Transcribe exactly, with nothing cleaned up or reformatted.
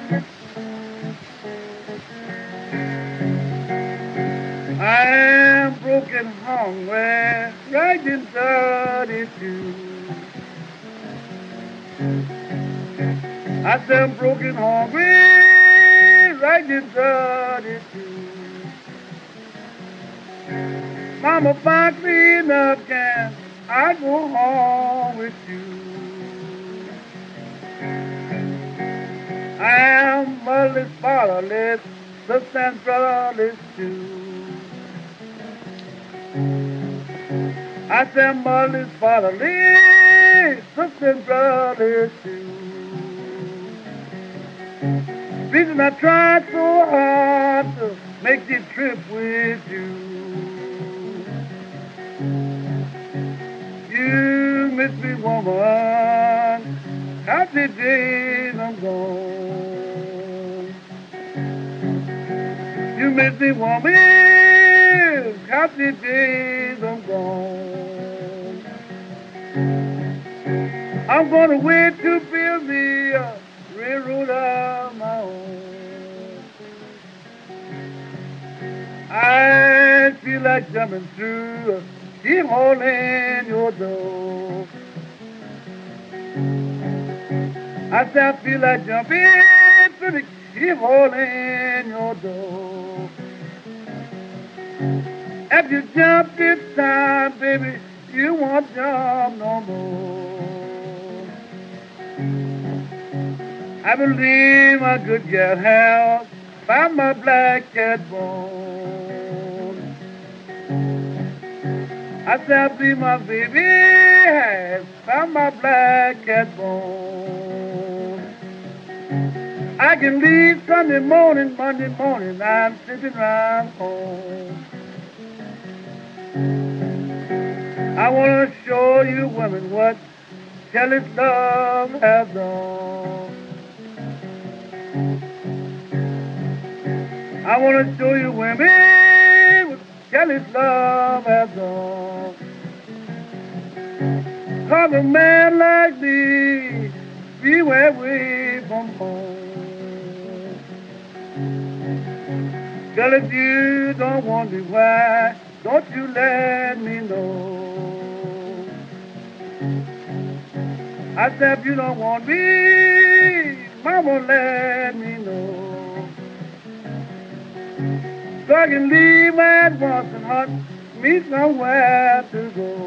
I am broken hungry, right in thirty-two. I said I'm broken hungry, right in thirty-two. Mama, find me enough can I go home with you. I am motherless, fatherless, sister and brotherless too. I said motherless, fatherless, sister and brotherless too. Reason I tried so hard to make this trip with you. You miss me, woman. Happy days I'm gone. You miss me, woman. Happy days I'm gone. I'm gonna wait to build me a railroad of my own. I feel like jumping through a keyhole in your door. I said I feel like jumping through the keyhole in your door. If you jump this time, baby, you won't jump no more. I believe my good gal has found my black cat bone. I said I believe my baby has found my black cat bone. I can leave Sunday morning, Monday morning, I'm sitting around home. I want to show you women what jealous love has done. I want to show you women what jealous love has done. Cause a man like me, be away from home. Girl, if you don't want me, why don't you let me know? I said, if you don't want me, mama, let me know. So I can leave at once and hunt me somewhere to go.